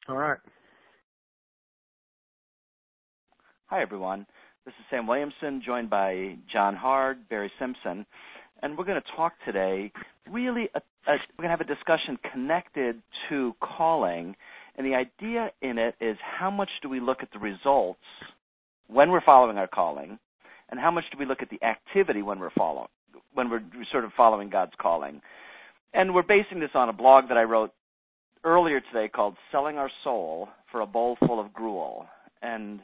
All right. Hi, everyone. This is Sam Williamson, joined by John Hard, Barry Simpson, and we're going to talk today. We're going to have a discussion connected to calling, and the idea in it is how much do we look at the results when we're following our calling, and how much do we look at the activity when we're sort of following God's calling. And we're basing this on a blog that I wrote earlier today called Selling Our Soul for a Bowl Full of Gruel. And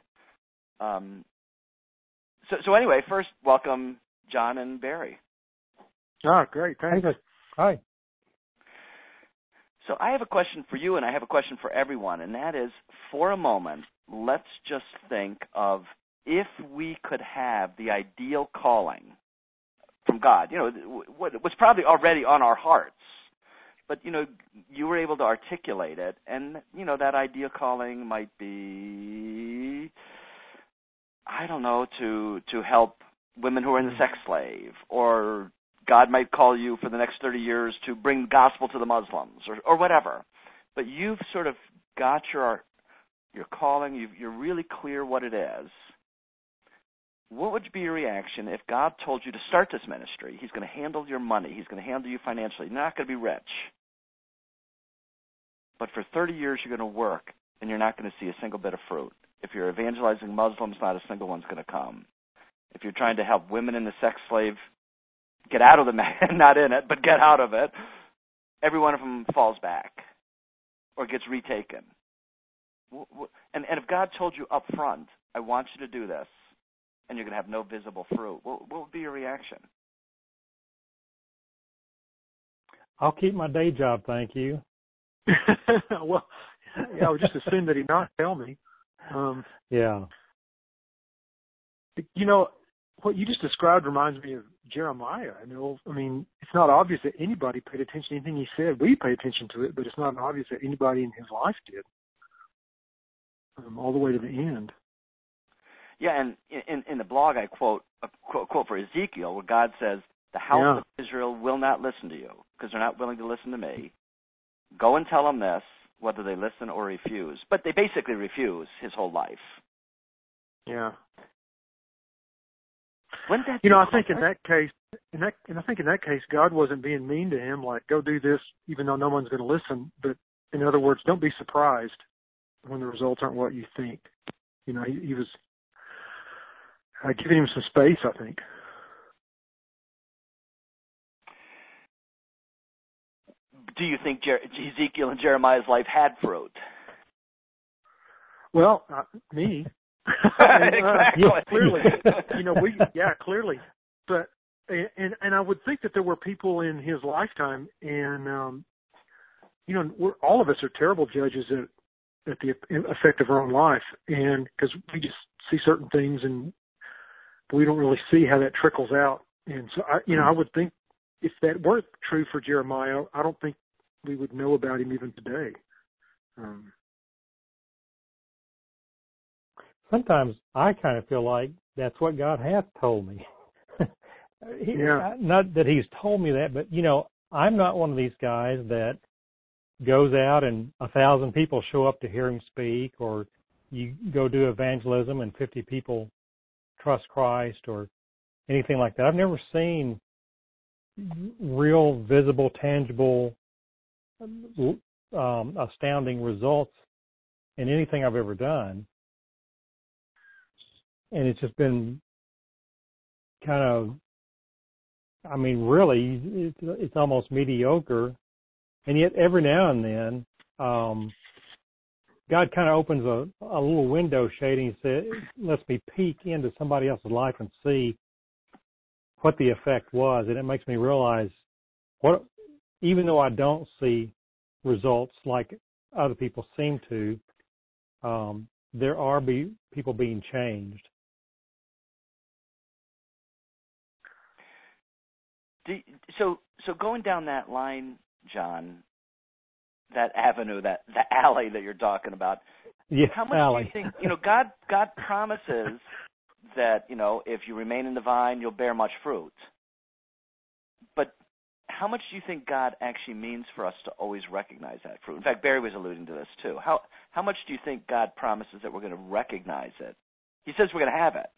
so anyway, first, welcome John and Barry. Ah, great. Thanks. Hi. So I have a question for you, and I have a question for everyone, and that is, for a moment, let's just think of if we could have the ideal calling from God, what's probably already on our hearts, but, you were able to articulate it, and, that ideal calling might be, I don't know, to help women who are in the sex slave, or God might call you for the next 30 years to bring the gospel to the Muslims, or whatever. But you've sort of got your calling, you're really clear what it is. What would be your reaction if God told you to start this ministry? He's going to handle your money. He's going to handle you financially. You're not going to be rich. But for 30 years, you're going to work, and you're not going to see a single bit of fruit. If you're evangelizing Muslims, not a single one's going to come. If you're trying to help women in the sex slave get out of the not in it, but get out of it, every one of them falls back or gets retaken. And if God told you up front, I want you to do this, and you're going to have no visible fruit, what would be your reaction? I'll keep my day job, thank you. Well, I would just assume that he'd not tell me. Yeah. What you just described reminds me of Jeremiah. I mean, it's not obvious that anybody paid attention to anything he said. We pay attention to it, but it's not obvious that anybody in his life did, all the way to the end. Yeah, and in the blog I quote for Ezekiel where God says, the house of Israel will not listen to you because they're not willing to listen to me. Go and tell them this, whether they listen or refuse. But they basically refuse his whole life. Yeah. Wouldn't that I think in that case, God wasn't being mean to him, like, go do this even though no one's going to listen. But in other words, don't be surprised when the results aren't what you think. He was giving him some space, I think. Do you think Ezekiel and Jeremiah's life had fruit? Well, me. Exactly. Clearly. Clearly. But and I would think that there were people in his lifetime, and all of us are terrible judges at the effect of our own life, and because we just see certain things and we don't really see how that trickles out. And so I would think if that weren't true for Jeremiah, I don't think we would know about him even today. Sometimes I kind of feel like that's what God has told me. Not that he's told me that, but, I'm not one of these guys that goes out and 1,000 people show up to hear him speak, or you go do evangelism and 50 people trust Christ or anything like that. I've never seen real, visible, tangible, astounding results in anything I've ever done. And it's just been kind of, really, it's almost mediocre. And yet every now and then, God kind of opens a little window shade and he says, lets me peek into somebody else's life and see what the effect was. And it makes me realize even though I don't see results like other people seem to, there are people being changed. So going down that line, John, that avenue, the alley that you're talking about, how much alley. do you think, God promises that, if you remain in the vine, you'll bear much fruit. But how much do you think God actually means for us to always recognize that fruit? In fact, Barry was alluding to this too. How much do you think God promises that we're going to recognize it? He says we're going to have it.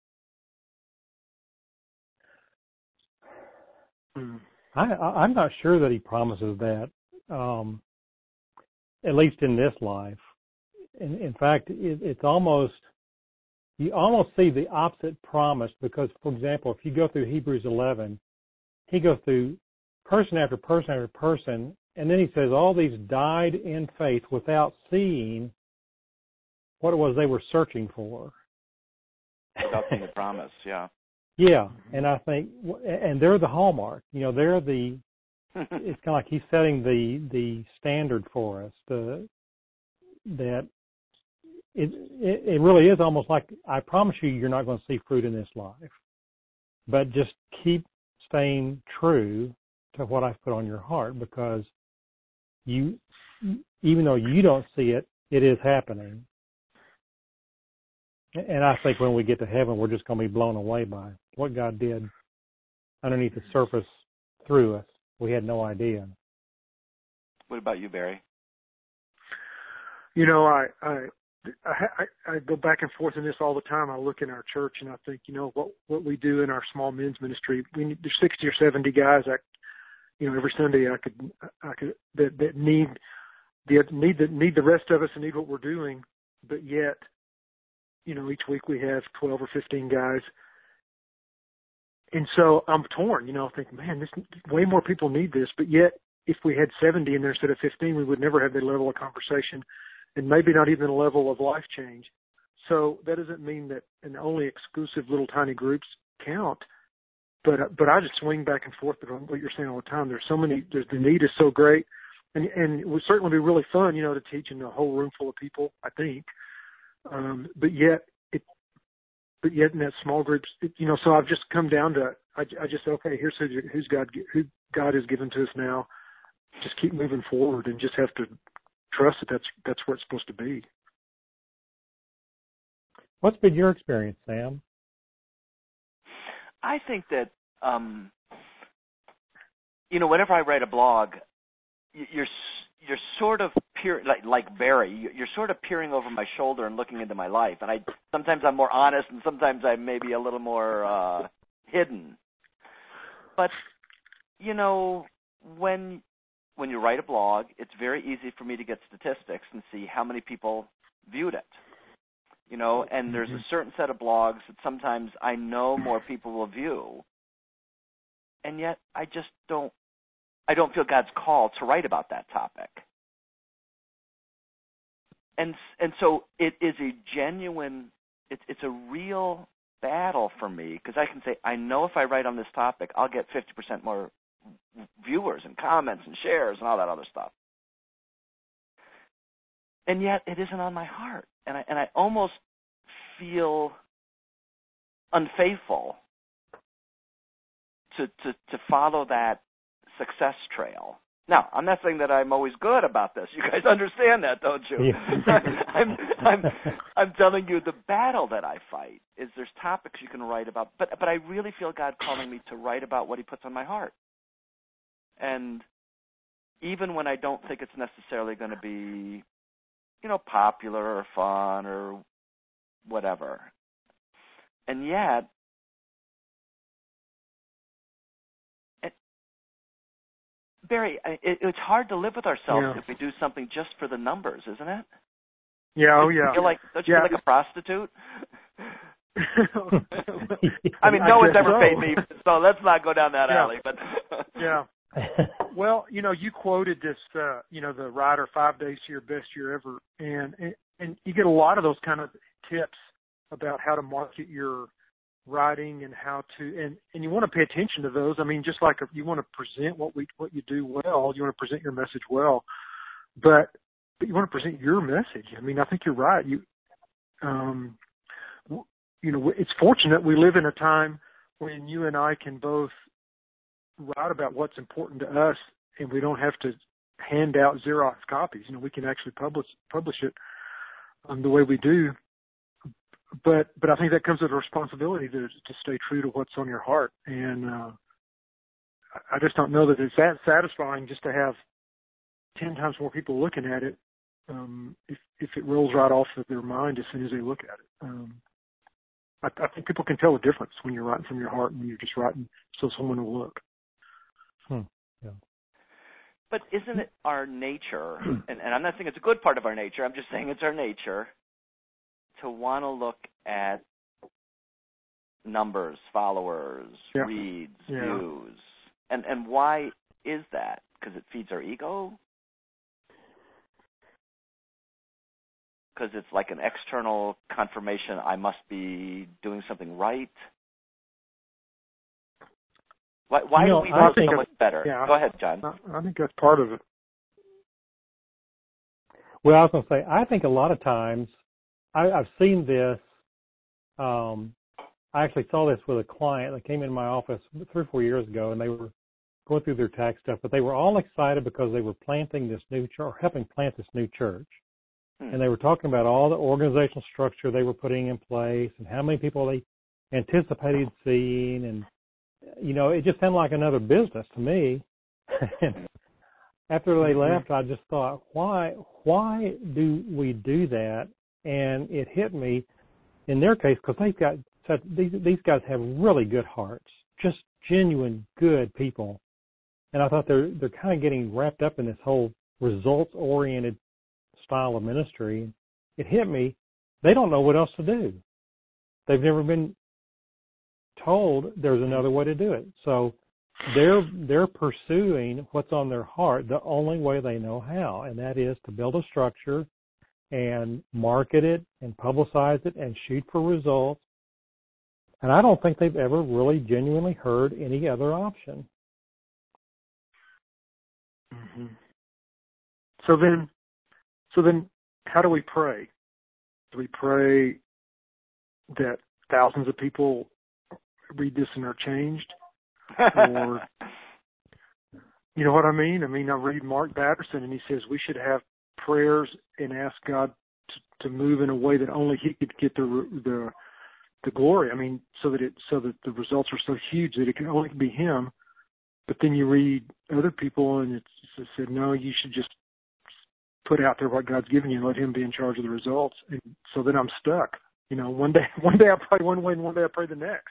I'm not sure that he promises that, at least in this life. In fact, it's almost, you almost see the opposite promise because, for example, if you go through Hebrews 11, he goes through person after person after person, and then he says all these died in faith without seeing what it was they were searching for. Without seeing the promise, yeah. Yeah, and I think, and they're the hallmark. You know, they're the. It's kind of like he's setting the standard for us. That it really is almost like, I promise you, you're not going to see fruit in this life, but just keep staying true to what I've put on your heart, because you, even though you don't see it, it is happening. And I think when we get to heaven, we're just going to be blown away by what God did underneath the surface through us. We had no idea. What about you, Barry? You know, I go back and forth in this all the time. I look in our church and I think, you know, what we do in our small men's ministry. There's 60 or 70 guys that, you know, every Sunday I could that need the rest of us and need what we're doing, but yet, you know, each week we have 12 or 15 guys. And so I'm torn, you know, I think, man, way more people need this, but yet if we had 70 in there instead of 15, we would never have that level of conversation and maybe not even a level of life change. So that doesn't mean that and only exclusive little tiny groups count, but I just swing back and forth on what you're saying all the time. The need is so great, and it would certainly be really fun, you know, to teach in a whole room full of people, I think. But yet in that small groups, you know, so I've just come down to, I just, okay, here's who God has given to us now. Just keep moving forward and just have to trust that that's where it's supposed to be. What's been your experience, Sam? I think that, you know, whenever I write a blog, you're sort of like Barry, you're sort of peering over my shoulder and looking into my life. And sometimes I'm more honest, and sometimes I'm maybe a little more hidden. But you know, when you write a blog, it's very easy for me to get statistics and see how many people viewed it. You know, and there's a certain set of blogs that sometimes I know more people will view, and yet I don't feel God's call to write about that topic. And so it is a genuine, it's a real battle for me, because I can say, I know if I write on this topic, I'll get 50% more viewers and comments and shares and all that other stuff. And yet it isn't on my heart. And I almost feel unfaithful to follow that success trail. Now, I'm not saying that I'm always good about this. You guys understand that, don't you? Yeah. I'm telling you the battle that I fight is there's topics you can write about, but I really feel God calling me to write about what He puts on my heart. And even when I don't think it's necessarily going to be, you know, popular or fun or whatever. And yet, Barry, it's hard to live with ourselves if we do something just for the numbers, isn't it? Yeah, oh yeah. Don't you feel like a prostitute? I mean, no one's ever paid me, so let's not go down that alley. But yeah. Well, you know, you quoted this, you know, the writer, 5 days to your best year ever, and you get a lot of those kind of tips about how to market your writing and how to, and you want to pay attention to those. I mean, just like you want to present what you do well, you want to present your message well, but you want to present your message. I mean, I think you're right. You know, it's fortunate we live in a time when you and I can both write about what's important to us, and we don't have to hand out Xerox copies. You know, we can actually publish it the way we do. But I think that comes with a responsibility to stay true to what's on your heart. And I just don't know that it's that satisfying just to have 10 times more people looking at it. If it rolls right off of their mind as soon as they look at it. I think people can tell the difference when you're writing from your heart and when you're just writing so someone will look. Yeah. But isn't it our nature, and I'm not saying it's a good part of our nature, I'm just saying it's our nature, to want to look at numbers, followers, reads, views. And why is that? Because it feeds our ego? Because it's like an external confirmation I must be doing something right? Why do we know so much better? Yeah, Go ahead, John. I think that's part of it. Well, I was going to say, I think a lot of times, I've seen this. I actually saw this with a client that came in my office 3 or 4 years ago, and they were going through their tax stuff, but they were all excited because they were planting this new church, or helping plant this new church. And they were talking about all the organizational structure they were putting in place and how many people they anticipated seeing. And, it just sounded like another business to me. And after they left, I just thought, why do we do that? And it hit me in their case, because these guys have really good hearts, just genuine good people. And I thought they're kind of getting wrapped up in this whole results-oriented style of ministry. It hit me. They don't know what else to do. They've never been told there's another way to do it. So they're pursuing what's on their heart the only way they know how, and that is to build a structure and market it and publicize it and shoot for results. And I don't think they've ever really genuinely heard any other option. Mm-hmm. So then how do we pray? Do we pray that thousands of people read this and are changed? Or, you know what I mean? I read Mark Batterson, and he says we should have prayers and ask God to move in a way that only He could get the glory. So that the results are so huge that it can only be Him. But then you read other people, and it said, no, you should just put out there what God's given you and let Him be in charge of the results. And so then I'm stuck. One day I pray one way and one day I pray the next.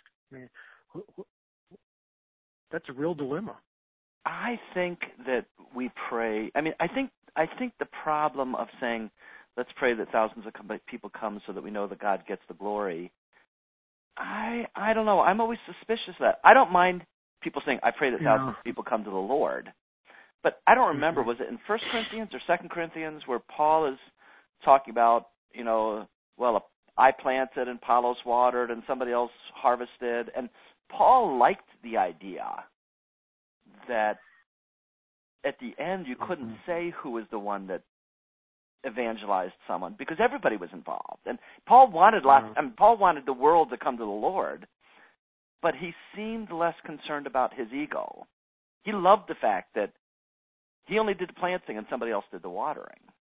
That's a real dilemma. I think that we pray. I think the problem of saying, let's pray that thousands of people come so that we know that God gets the glory. I don't know. I'm always suspicious of that. I don't mind people saying, I pray that thousands of people come to the Lord. But I don't remember, was it in 1 Corinthians or 2 Corinthians where Paul is talking about, I planted and Apollos watered and somebody else harvested. And Paul liked the idea that at the end you couldn't say who was the one that evangelized someone because everybody was involved. And Paul wanted Paul wanted the world to come to the Lord, but he seemed less concerned about his ego. He loved the fact that he only did the planting and somebody else did the watering.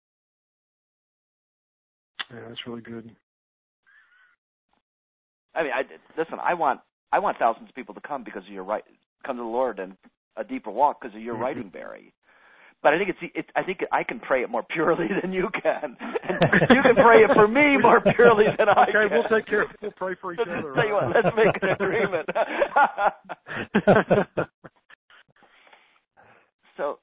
Yeah, that's really good. Listen, I want thousands of people to come because of your come to the Lord and a deeper walk because of your writing, Barry. But I think I can pray it more purely than you can. And you can pray it for me more purely than I can. Okay, we'll take care. We'll pray for each other. Tell you what, let's make an agreement. So,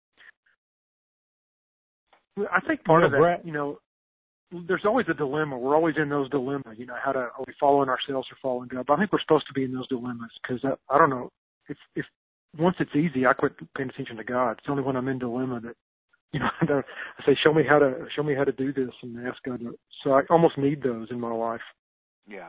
I think part of that, there's always a dilemma. We're always in those dilemmas. Are we following ourselves or following God? But I think we're supposed to be in those dilemmas because I don't know if once it's easy, I quit paying attention to God. It's only when I'm in dilemma that, I say, show me how to do this and ask God. So I almost need those in my life. Yeah.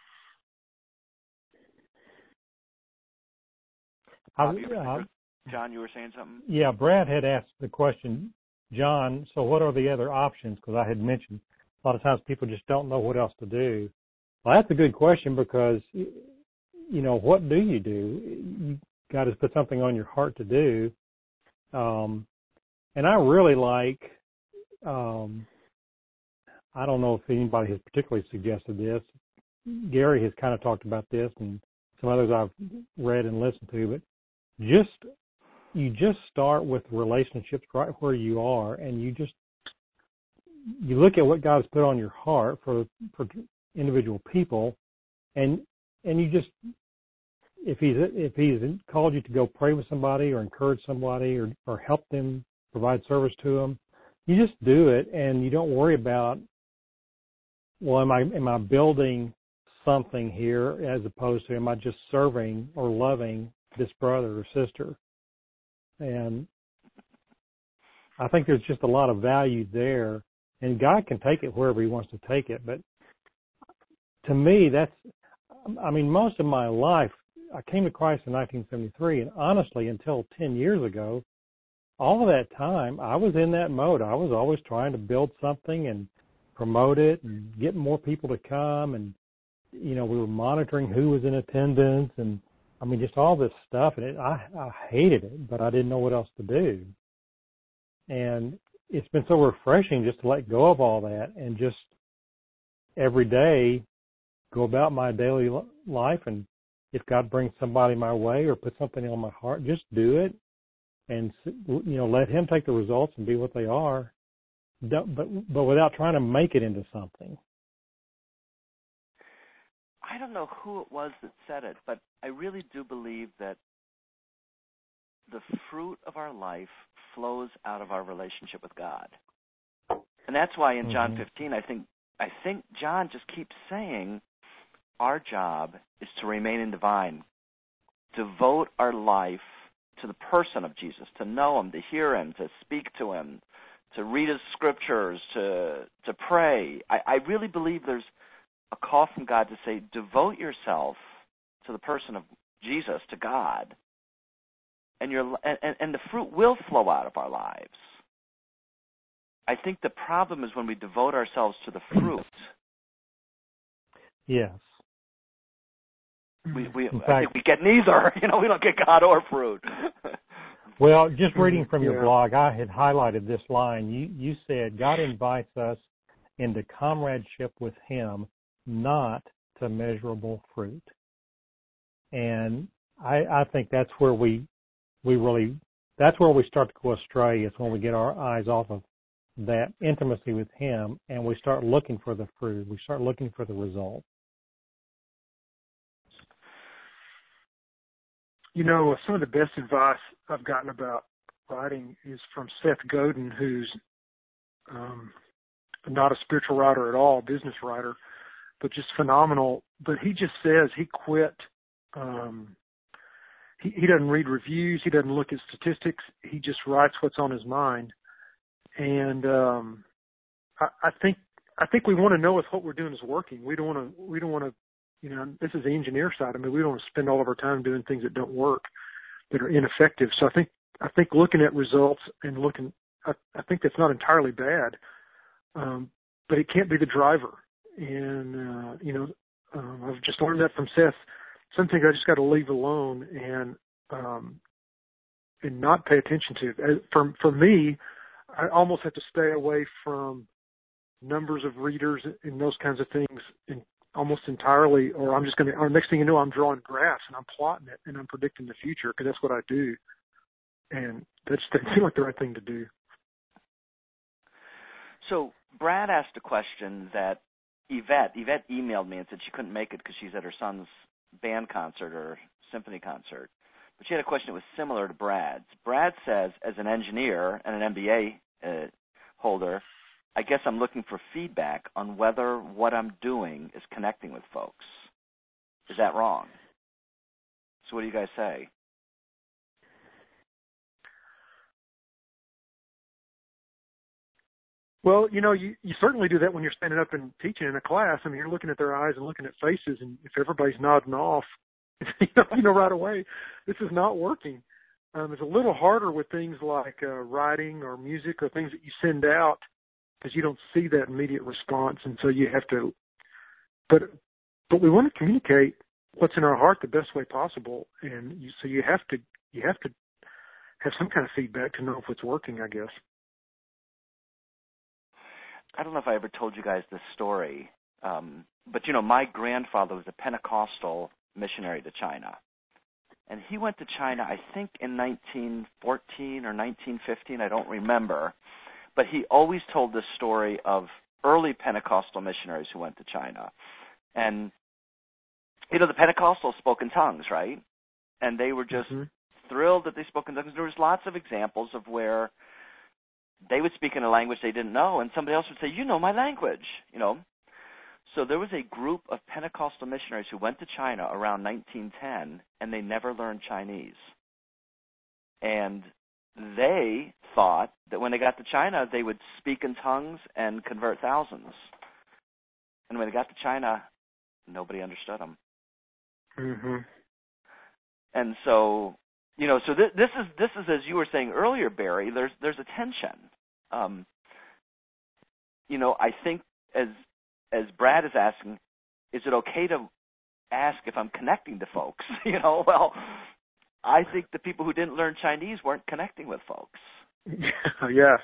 John, you were saying something? Yeah, Brad had asked the question, John, so what are the other options? Because I had mentioned a lot of times people just don't know what else to do. Well, that's a good question because, what do? God has put something on your heart to do. And I really like, I don't know if anybody has particularly suggested this. Gary has kind of talked about this and some others I've read and listened to, but you just start with relationships right where you are, and you look at what God's put on your heart for individual people, and you just, if he's called you to go pray with somebody or encourage somebody or help them, provide service to them, you just do it, and you don't worry about, well, am I building something here as opposed to am I just serving or loving this brother or sister? And I think there's just a lot of value there, and God can take it wherever he wants to take it. But to me, most of my life, I came to Christ in 1973, and honestly, until 10 years ago, all of that time, I was in that mode. I was always trying to build something and promote it and get more people to come, and we were monitoring who was in attendance, and just all this stuff, and I hated it, but I didn't know what else to do. And it's been so refreshing just to let go of all that and just every day go about my daily life, and if God brings somebody my way or puts something on my heart, just do it, and let him take the results and be what they are, but without trying to make it into something. I don't know who it was that said it, but I really do believe that the fruit of our life flows out of our relationship with God. And that's why in John 15, I think John just keeps saying our job is to remain in the vine, devote our life to the person of Jesus, to know him, to hear him, to speak to him, to read his scriptures, to pray. I really believe there's a call from God to say, devote yourself to the person of Jesus, to God, and the fruit will flow out of our lives. I think the problem is when we devote ourselves to the fruit. Yes. I think we get neither. We don't get God or fruit. Well, just reading from your blog, I had highlighted this line. You said God invites us into comradeship with him, not to measurable fruit. And I think that's where that's where we start to go astray, is when we get our eyes off of that intimacy with him and we start looking for the fruit. We start looking for the result. Some of the best advice I've gotten about writing is from Seth Godin, who's not a spiritual writer at all, a business writer, but just phenomenal. But he just says he quit. He doesn't read reviews. He doesn't look at statistics. He just writes what's on his mind. And I think we want to know if what we're doing is working. We don't want to. This is the engineer side. We don't want to spend all of our time doing things that don't work, that are ineffective. So I think looking at results and I think that's not entirely bad, but it can't be the driver. And I've just learned that from Seth. Some things I just got to leave alone and not pay attention to. For me, I almost have to stay away from numbers of readers and those kinds of things almost entirely, or or next thing you know, I'm drawing graphs and I'm plotting it and I'm predicting the future, because that's what I do. And that seems like the right thing to do. So Brad asked a question that Yvette emailed me and said she couldn't make it because she's at her son's band concert or symphony concert. But she had a question that was similar to Brad's. Brad says, as an engineer and an MBA holder, I guess I'm looking for feedback on whether what I'm doing is connecting with folks. Is that wrong? So what do you guys say? Well, you certainly do that when you're standing up and teaching in a class. You're looking at their eyes and looking at faces, and if everybody's nodding off, you know right away, this is not working. It's a little harder with things like writing or music or things that you send out, because you don't see that immediate response, and so you have to. But we want to communicate what's in our heart the best way possible, and so you have to have some kind of feedback to know if it's working, I guess. I don't know if I ever told you guys this story, but my grandfather was a Pentecostal missionary to China, And he went to China, I think, in 1914 or 1915. I don't remember. But he always told this story of early Pentecostal missionaries who went to China. And, you know, the Pentecostals spoke in tongues, right? And they were just thrilled that they spoke in tongues. There was lots of examples of where they would speak in a language they didn't know, and somebody else would say, you know my language, you know. So there was a group of Pentecostal missionaries who went to China around 1910, and they never learned Chinese. And they thought that when they got to China, they would speak in tongues and convert thousands. And when they got to China, nobody understood them. Mm-hmm. And so, you know, so this is as you were saying earlier, Barry. There's a tension. You know, I think as Brad is asking, is it okay to ask if I'm connecting to folks? You know, well, I think the people who didn't learn Chinese weren't connecting with folks. Yeah.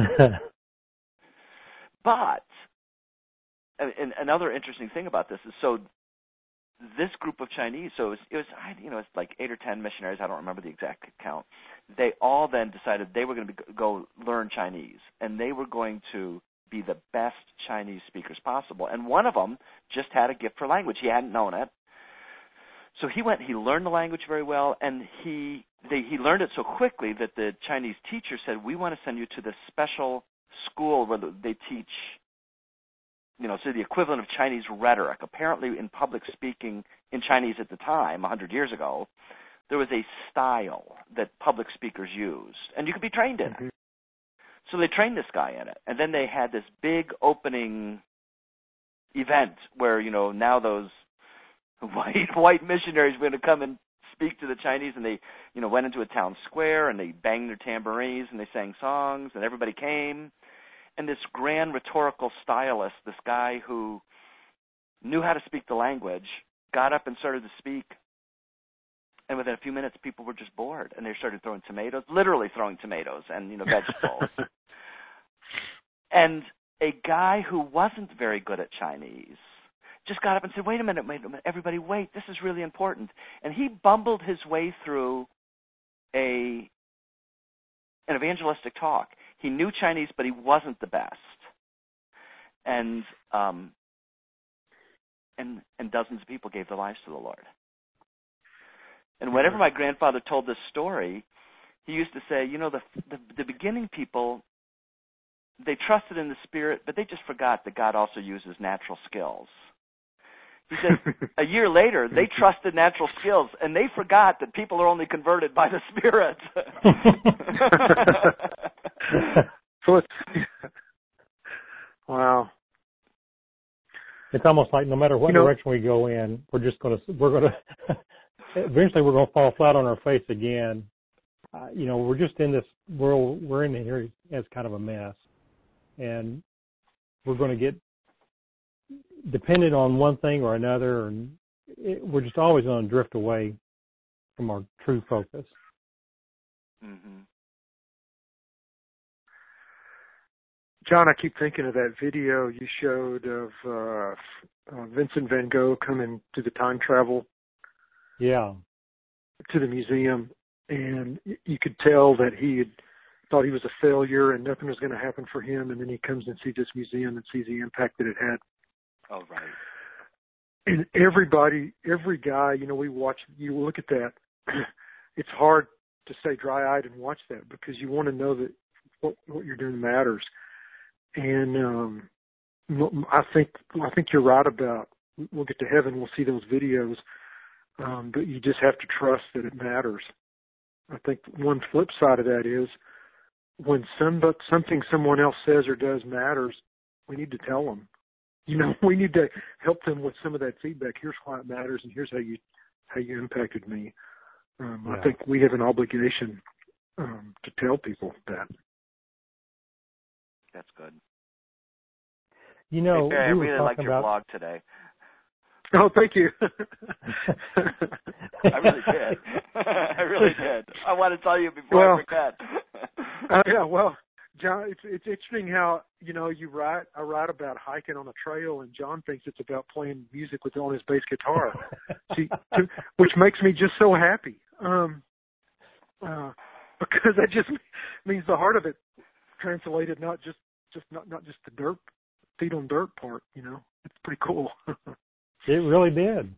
But and another interesting thing about this is, so this group of Chinese, so it was you know, it's like 8 or 10 missionaries. I don't remember the exact count. They all then decided they were going to go learn Chinese, and they were going to be the best Chinese speakers possible. And one of them just had a gift for language. He hadn't known it. So he went, he learned the language very well, and he learned it so quickly that the Chinese teacher said, we want to send you to this special school where they teach, you know, so the equivalent of Chinese rhetoric. Apparently in public speaking in Chinese at the time, 100 years ago, there was a style that public speakers used, and you could be trained in it. So they trained this guy in it, and then they had this big opening event where, you know, now those white missionaries were going to come and speak to the Chinese, and they, you know, went into a town square, and they banged their tambourines, and they sang songs, and everybody came. And this grand rhetorical stylist, this guy who knew how to speak the language, got up and started to speak. And within a few minutes, people were just bored, and they started throwing tomatoes, literally throwing tomatoes and, you know, vegetables. And a guy who wasn't very good at Chinese just got up and said, wait a minute, everybody, wait, this is really important. And he bumbled his way through an evangelistic talk. He knew Chinese, but he wasn't the best. And dozens of people gave their lives to the Lord. And whenever my grandfather told this story, he used to say, you know, the beginning people, they trusted in the Spirit, but they just forgot that God also uses natural skills. He said a year later, they trusted natural skills, and they forgot that people are only converted by the Spirit. So wow. It's almost like no matter what direction we go in, we're eventually we're going to fall flat on our face again. You know, we're just in this world, we're in here as kind of a mess. And we're going to get dependent on one thing or another, and we're just always going to drift away from our true focus. Mm-hmm. John, I keep thinking of that video you showed of Vincent van Gogh coming to the time travel. Yeah. To the museum, and you could tell that he had thought he was a failure and nothing was going to happen for him, and then he comes and sees this museum and sees the impact that it had. Oh, right. And every guy, you know, you look at that, it's hard to stay dry-eyed and watch that because you want to know that what you're doing matters. And I think you're right about we'll get to heaven, we'll see those videos, but you just have to trust that it matters. I think one flip side of that is when something someone else says or does matters, we need to tell them. You know, we need to help them with some of that feedback. Here's why it matters, and here's how you impacted me. I think we have an obligation to tell people that. That's good. You know, hey, Barry, I really liked your blog today. Oh, thank you. I really did. I really did. I want to tell you before I forget. Yeah, well, John, it's interesting how, you know, I write about hiking on a trail, and John thinks it's about playing music on his bass guitar. See, which makes me just so happy. Because that just means the heart of it translated, not just the dirt, feet on dirt part, you know. It's pretty cool. It really did.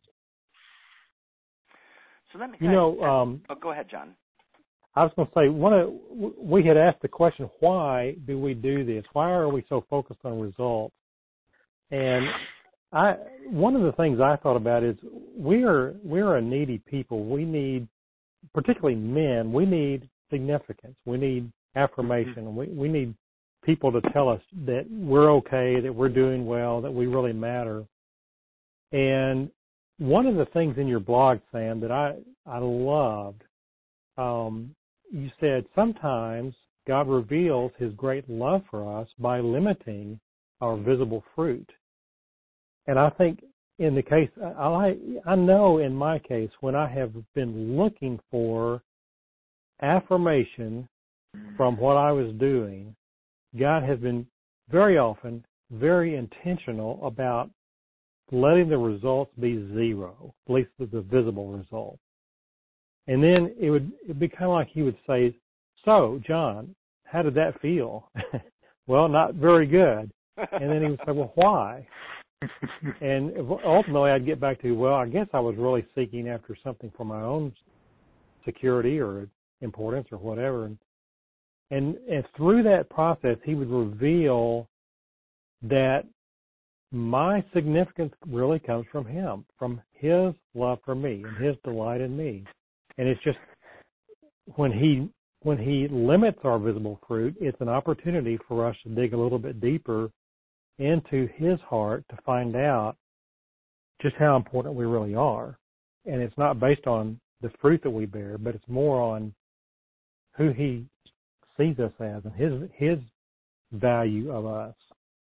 So let me, go ahead, John. I was going to say, we had asked the question, why do we do this? Why are we so focused on results? And one of the things I thought about is we're a needy people. We need, particularly men, we need significance. We need affirmation. We need people to tell us that we're okay, that we're doing well, that we really matter. And one of the things in your blog, Sam, that I loved, you said sometimes God reveals his great love for us by limiting our visible fruit. And I think in the case, I know in my case, when I have been looking for affirmation from what I was doing, God has been very often very intentional about letting the results be zero, at least the visible result. And then it'd be kind of like he would say, so, John, how did that feel? Well, not very good. And then he would say, well, why? And ultimately I'd get back to, well, I guess I was really seeking after something for my own security or importance or whatever. And through that process, he would reveal that my significance really comes from him, from his love for me and his delight in me. And it's just when he limits our visible fruit, it's an opportunity for us to dig a little bit deeper into his heart to find out just how important we really are. And it's not based on the fruit that we bear, but it's more on who he sees us as and his value of us.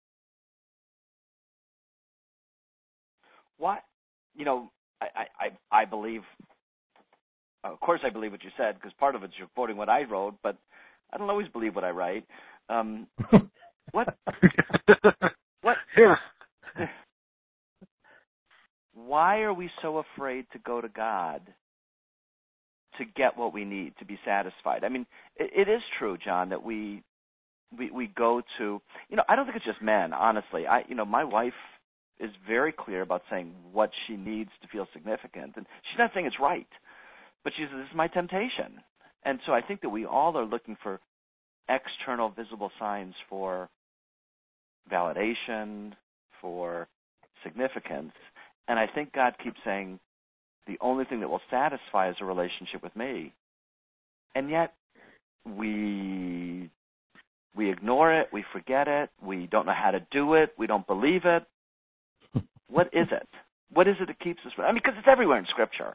What, you know, I believe, of course I believe what you said, because part of it's you're quoting what I wrote, but I don't always believe what I write. What? Yeah. Why are we so afraid to go to God to get what we need, to be satisfied? I mean, it is true, John, that we go to, you know, I don't think it's just men, honestly. My wife is very clear about saying what she needs to feel significant. And she's not saying it's right, but she says, this is my temptation. And so I think that we all are looking for external visible signs for validation, for significance. And I think God keeps saying, the only thing that will satisfy is a relationship with me. And yet we ignore it, we forget it, we don't know how to do it, we don't believe it. What is it? What is it that keeps us? I mean, because it's everywhere in Scripture.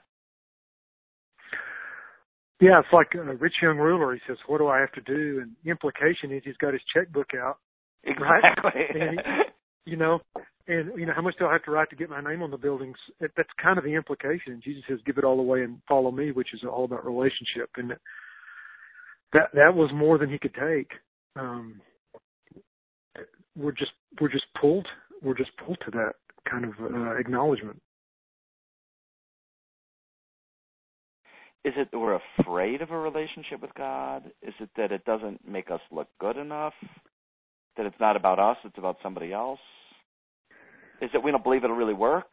Yeah, it's like a rich young ruler. He says, what do I have to do? And the implication is he's got his checkbook out. Exactly. Right? And, how much do I have to write to get my name on the buildings? That's kind of the implication. Jesus says, give it all away and follow me, which is all about relationship. And that was more than he could take. We're just pulled to that kind of acknowledgement. Is it that we're afraid of a relationship with God? Is it that it doesn't make us look good enough? That it's not about us, it's about somebody else? Is it we don't believe it'll really work?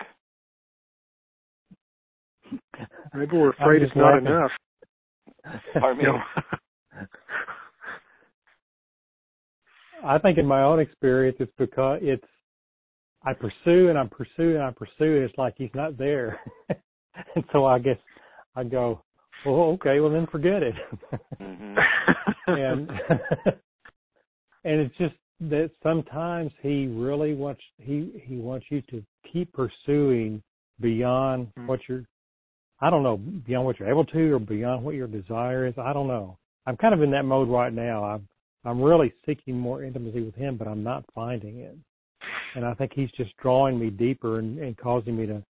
Maybe we're afraid it's not enough. Pardon me? I think in my own experience, it's because I pursue and I pursue and I pursue. It's like he's not there. And so I guess I go, well, okay, well then forget it. Mm-hmm. and it's just that sometimes he really wants you to keep pursuing beyond what beyond what you're able to or beyond what your desire is. I don't know. I'm kind of in that mode right now. I'm really seeking more intimacy with him, but I'm not finding it. And I think he's just drawing me deeper and causing me to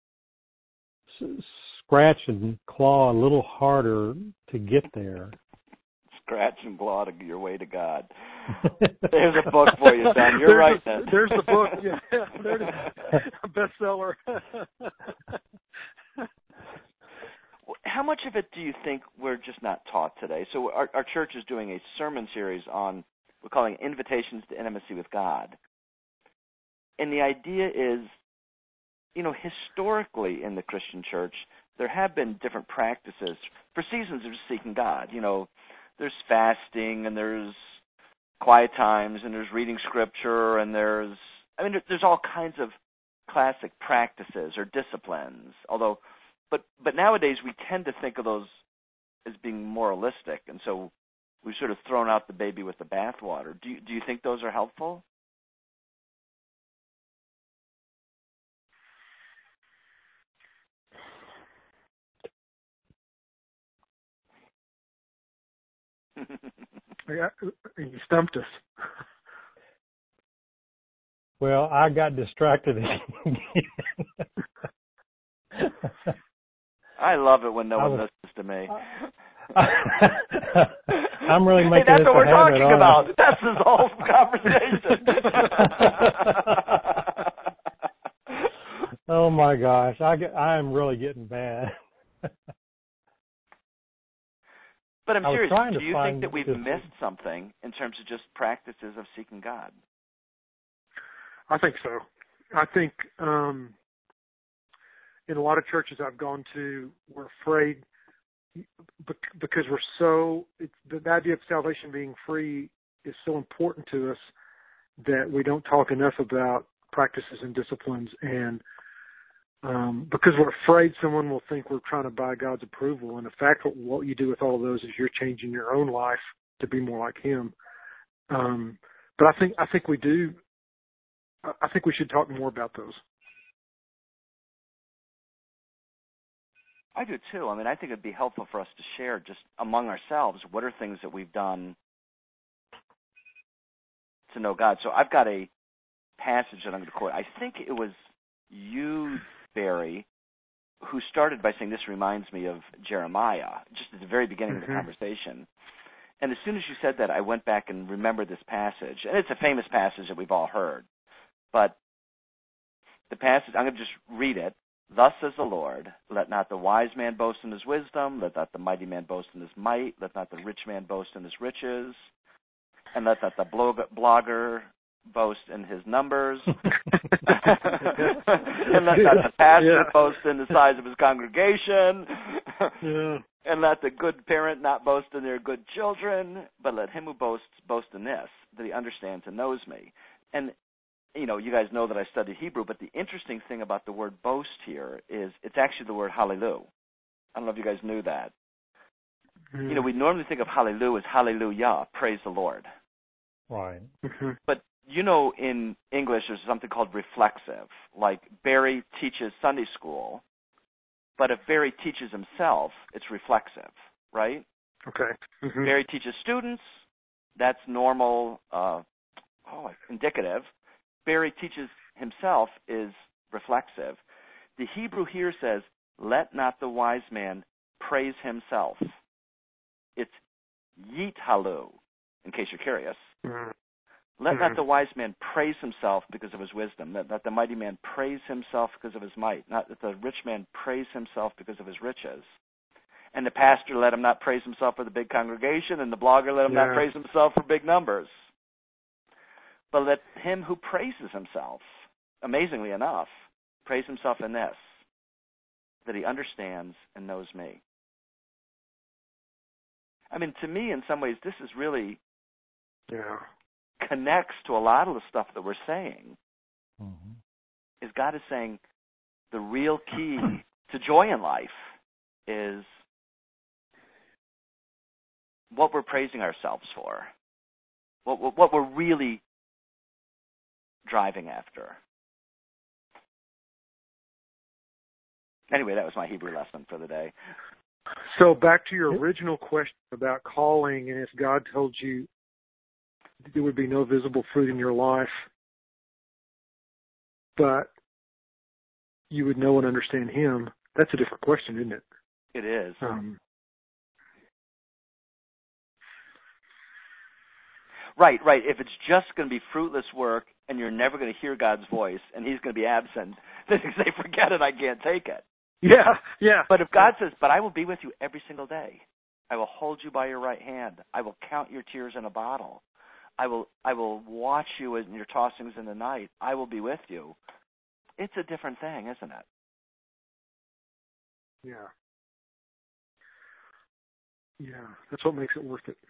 scratch and claw a little harder to get there. scratch and claw to your way to God. There's a book for you, Don. You're right. There's the book. Yeah, there it is. A bestseller. How much of it do you think we're just not taught today? So our church is doing a sermon series on, we're calling it Invitations to Intimacy with God. And the idea is, historically in the Christian church, there have been different practices for seasons of seeking God. There's fasting, and there's quiet times, and there's reading scripture, and there's all kinds of classic practices or disciplines. But nowadays we tend to think of those as being moralistic, and so we've sort of thrown out the baby with the bathwater. Do you think those are helpful? You stumped us. Well, I got distracted again. I love it when no one listens to me. I'm really making that's this what we're habit, talking about. That's this whole conversation. Oh my gosh, I am really getting bad. But I'm serious. Do you think that we've this missed something in terms of just practices of seeking God? I think so. I think in a lot of churches I've gone to, we're afraid because the idea of salvation being free is so important to us that we don't talk enough about practices and disciplines, and because we're afraid someone will think we're trying to buy God's approval. And in fact, what you do with all of those is you're changing your own life to be more like Him. But I think we do. I think we should talk more about those. I do too. I think it'd be helpful for us to share just among ourselves what are things that we've done to know God. So I've got a passage that I'm going to quote. I think it was you, Barry, who started by saying this reminds me of Jeremiah, just at the very beginning of the conversation. And as soon as you said that, I went back and remembered this passage. And it's a famous passage that we've all heard. But the passage, I'm going to just read it. Thus says the Lord, let not the wise man boast in his wisdom, let not the mighty man boast in his might, let not the rich man boast in his riches, and let not the blogger boast in his numbers, and let not the pastor boast in the size of his congregation, and let the good parent not boast in their good children, but let him who boasts boast in this, that he understands and knows me. And you guys know that I studied Hebrew, but the interesting thing about the word boast here is it's actually the word hallelujah. I don't know if you guys knew that. We normally think of hallelujah as hallelujah, praise the Lord. Right. But in English there's something called reflexive. Like Barry teaches Sunday school, but if Barry teaches himself, it's reflexive, right? Okay. Barry teaches students, that's normal, indicative. Barry teaches himself is reflexive. The Hebrew here says, let not the wise man praise himself. It's yit halu, in case you're curious. Let not the wise man praise himself because of his wisdom. Let not the mighty man praise himself because of his might. Not that the rich man praise himself because of his riches. And the pastor let him not praise himself for the big congregation, and the blogger let him not praise himself for big numbers. But let him who praises himself, amazingly enough, praise himself in this, that he understands and knows me. To me, in some ways, this is really connects to a lot of the stuff that we're saying. Is God is saying the real key to joy in life is what we're praising ourselves for, what we're really driving after. Anyway, that was my Hebrew lesson for the day. So back to your original question about calling, and if God told you there would be no visible fruit in your life, but you would know and understand Him, that's a different question, isn't it? It is. Right. If it's just going to be fruitless work and you're never going to hear God's voice and he's going to be absent, then you say, forget it, I can't take it. Yeah. But if God says, but I will be with you every single day. I will hold you by your right hand. I will count your tears in a bottle. I will watch you in your tossings in the night. I will be with you. It's a different thing, isn't it? Yeah. That's what makes it worth it.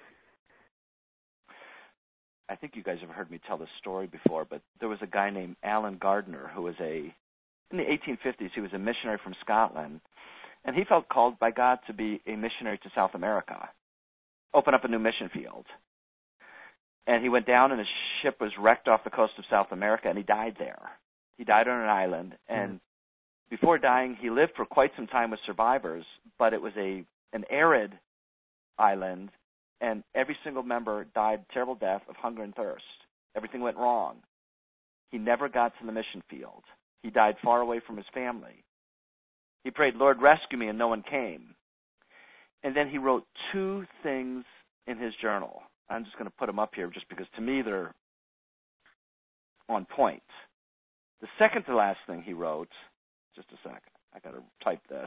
I think you guys have heard me tell this story before, but there was a guy named Alan Gardner who was in the 1850s, he was a missionary from Scotland, and he felt called by God to be a missionary to South America, open up a new mission field. And he went down and his ship was wrecked off the coast of South America, and he died there. He died on an island, and before dying, he lived for quite some time with survivors, but it was an arid island, and every single member died a terrible death of hunger and thirst. Everything went wrong. He never got to the mission field. He died far away from his family. He prayed, Lord, rescue me, and no one came. And then he wrote 2 things in his journal. I'm just going to put them up here just because to me they're on point. The second to last thing he wrote, just a sec, I got to type this,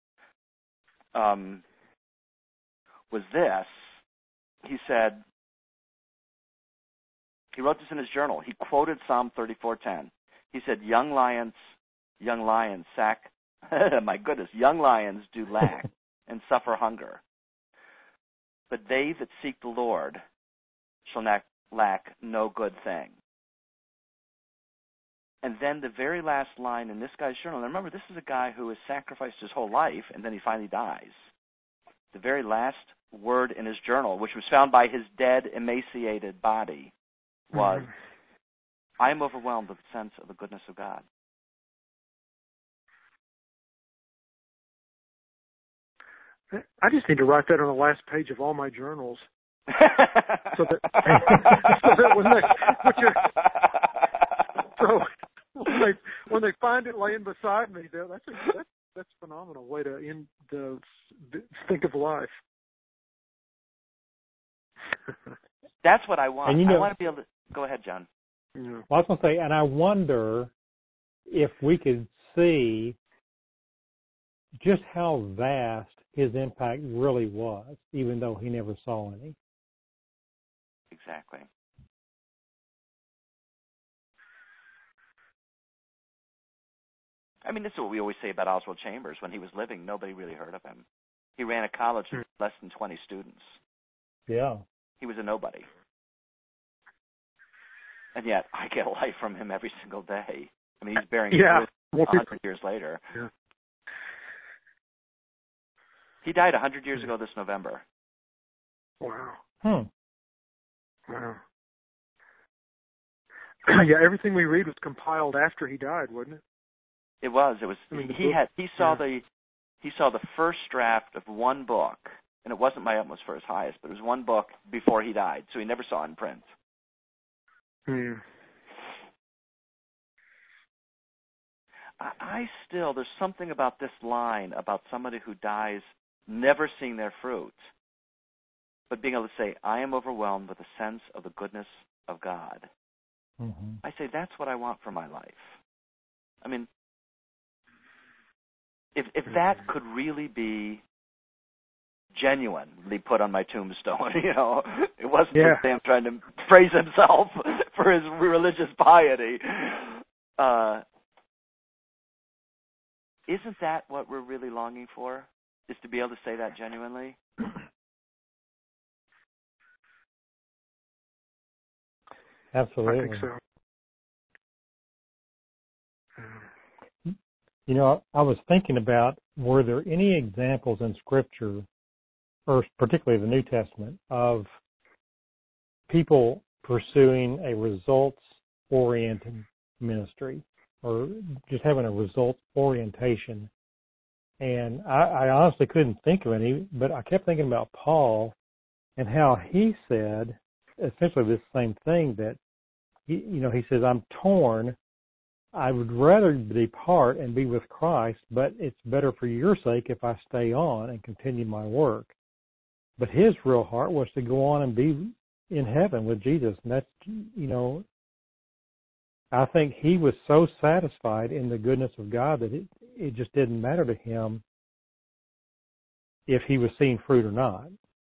was this. He said, he wrote this in his journal. He quoted Psalm 34:10. He said, young lions young lions do lack and suffer hunger. But they that seek the Lord shall not lack no good thing. And then the very last line in this guy's journal, and remember, this is a guy who has sacrificed his whole life, and then he finally dies. The very last word in his journal, which was found by his dead, emaciated body, was, I am overwhelmed with the sense of the goodness of God. I just need to write that on the last page of all my journals. so that when they find it laying beside me, that's a phenomenal way to end think of life. That's what I want. And I want to be able to go ahead, John. Yeah. Well, I was going to say, and I wonder if we could see just how vast his impact really was, even though he never saw any. Exactly. I mean, this is what we always say about Oswald Chambers. When he was living, nobody really heard of him. He ran a college with less than 20 students. Yeah. He was a nobody. And yet, I get life from him every single day. I mean, he's bearing fruit 100 years later. Yeah. He died 100 years ago this November. Wow. Wow. Yeah, everything we read was compiled after he died, wasn't it? It was. I mean, he saw the first draft of one book, and it wasn't My Utmost for His Highest, but it was one book before he died, so he never saw it in print. Yeah. There's something about this line about somebody who dies never seeing their fruit, but being able to say, I am overwhelmed with a sense of the goodness of God. Mm-hmm. I say, that's what I want for my life. I mean, if that could really be genuinely put on my tombstone, it wasn't just him trying to praise himself for his religious piety. Isn't that what we're really longing for? Is to be able to say that genuinely? Absolutely. I think so. I was thinking about, were there any examples in Scripture, or particularly the New Testament, of people pursuing a results-oriented ministry, or just having a results orientation? And I honestly couldn't think of any, but I kept thinking about Paul and how he said essentially this same thing, that he says, I'm torn. I would rather depart and be with Christ, but it's better for your sake if I stay on and continue my work. But his real heart was to go on and be in heaven with Jesus. And that's, I think he was so satisfied in the goodness of God that it just didn't matter to him if he was seeing fruit or not.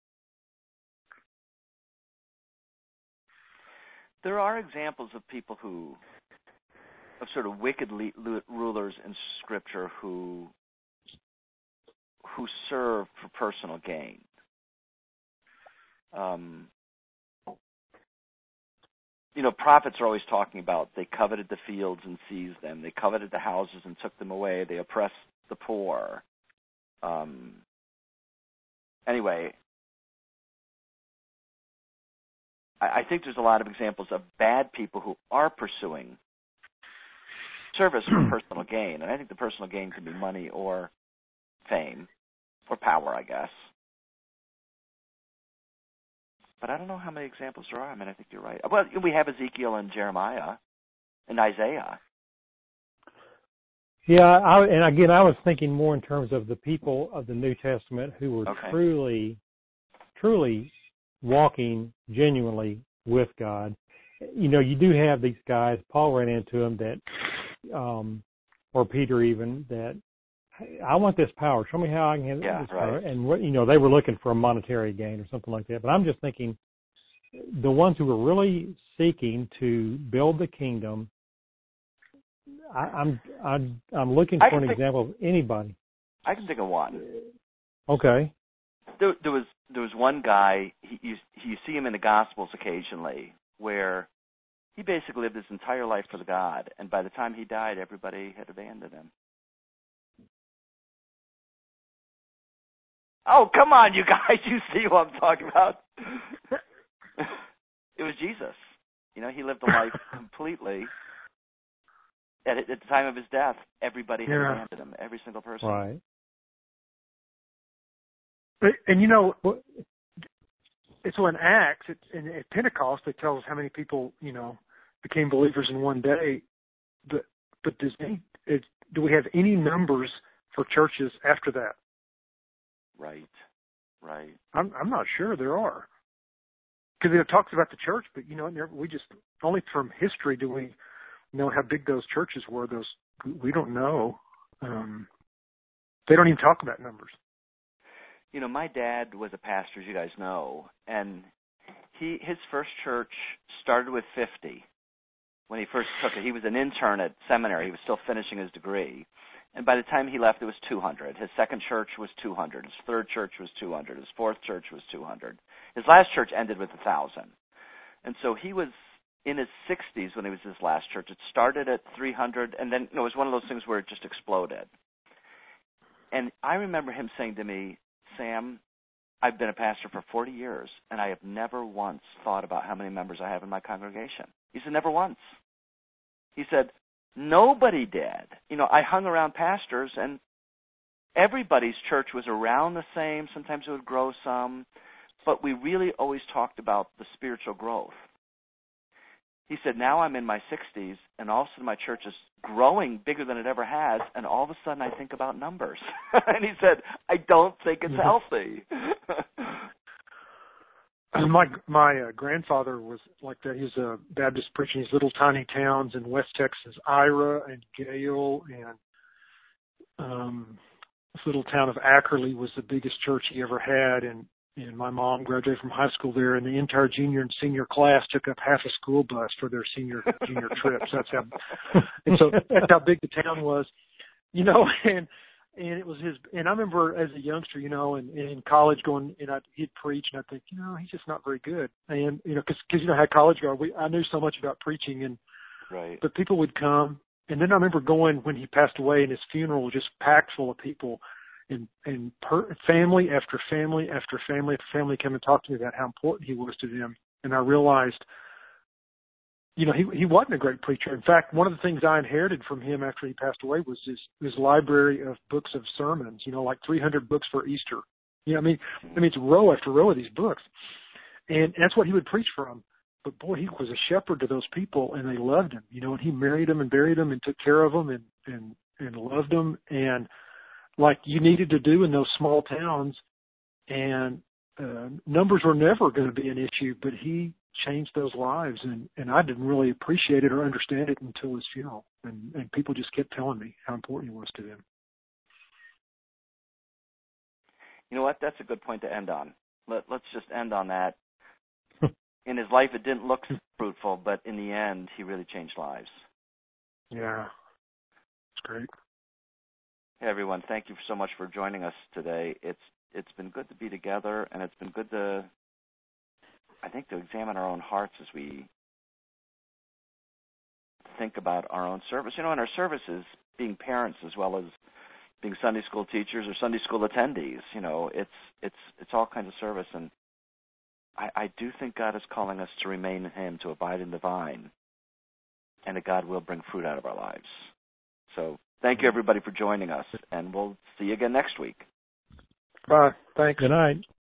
There are examples of people of sort of wicked rulers in Scripture who serve for personal gain. Prophets are always talking about they coveted the fields and seized them. They coveted the houses and took them away. They oppressed the poor. Anyway, I think there's a lot of examples of bad people who are pursuing service for personal gain. And I think the personal gain can be money or fame or power, I guess. But I don't know how many examples there are. I mean, I think you're right. Well, we have Ezekiel and Jeremiah and Isaiah. Yeah, I was thinking more in terms of the people of the New Testament who were truly walking genuinely with God. You do have these guys. Paul ran into them or Peter even, that I want this power. Show me how I can have this power. And they were looking for a monetary gain or something like that. But I'm just thinking, the ones who were really seeking to build the kingdom, I'm looking for an example of anybody. I can think of one. Okay. There was one guy. You see him in the Gospels occasionally, where he basically lived his entire life for God, and by the time he died, everybody had abandoned him. Oh, come on, you guys! You see what I'm talking about? It was Jesus. He lived a life completely. At the time of his death, everybody had abandoned him. Every single person. Right. And it's in Acts, at Pentecost, it tells us how many people, became believers in one day. But do we have any numbers for churches after that? Right. I'm not sure there are. Because it talks about the church, but, we just, only from history do we know how big those churches were. We don't know. They don't even talk about numbers. My dad was a pastor, as you guys know, and his first church started with 50 when he first took it. He was an intern at seminary. He was still finishing his degree. And by the time he left, it was 200. His second church was 200. His third church was 200. His fourth church was 200. His last church ended with 1,000. And so he was in his 60s when he was his last church. It started at 300, and then it was one of those things where it just exploded. And I remember him saying to me, Sam, I've been a pastor for 40 years, and I have never once thought about how many members I have in my congregation. He said, never once. He said, nobody did. I hung around pastors, and everybody's church was around the same. Sometimes it would grow some, but we really always talked about the spiritual growth. He said, now I'm in my 60s, and all of a sudden my church is growing bigger than it ever has, and all of a sudden I think about numbers. And he said, I don't think it's healthy. My grandfather was like that. He was a Baptist preaching these little tiny towns in West Texas, Ira and Gale, and this little town of Ackerley was the biggest church he ever had. And my mom graduated from high school there, and the entire junior and senior class took up half a school bus for their junior trips. And so that's how big the town was, and it was his. And I remember as a youngster, and in college going, and he'd preach, and I think, he's just not very good. And because how college go, I knew so much about preaching, and right. But people would come, and then I remember going when he passed away, and his funeral was just packed full of people. And family after family after family after family came and talked to me about how important he was to them. And I realized, he wasn't a great preacher. In fact, one of the things I inherited from him after he passed away was his library of books of sermons, like 300 books for Easter. It's row after row of these books. And that's what he would preach from. But boy, he was a shepherd to those people, and they loved him, and he married them and buried them and took care of them and loved them. And like you needed to do in those small towns. And numbers were never going to be an issue, but he changed those lives, and I didn't really appreciate it or understand it until his funeral, and people just kept telling me how important he was to them. You know what? That's a good point to end on. Let's just end on that. In his life, it didn't look fruitful, but in the end, he really changed lives. Yeah, it's great. Hey, everyone, thank you so much for joining us today. It's been good to be together, and it's been good to, I think, to examine our own hearts as we think about our own service. You know, in our services, being parents as well as being Sunday school teachers or Sunday school attendees, you know, it's all kinds of service, and I do think God is calling us to remain in Him, to abide in the vine, and that God will bring fruit out of our lives. So thank you, everybody, for joining us, and we'll see you again next week. Bye. Thanks. Good night.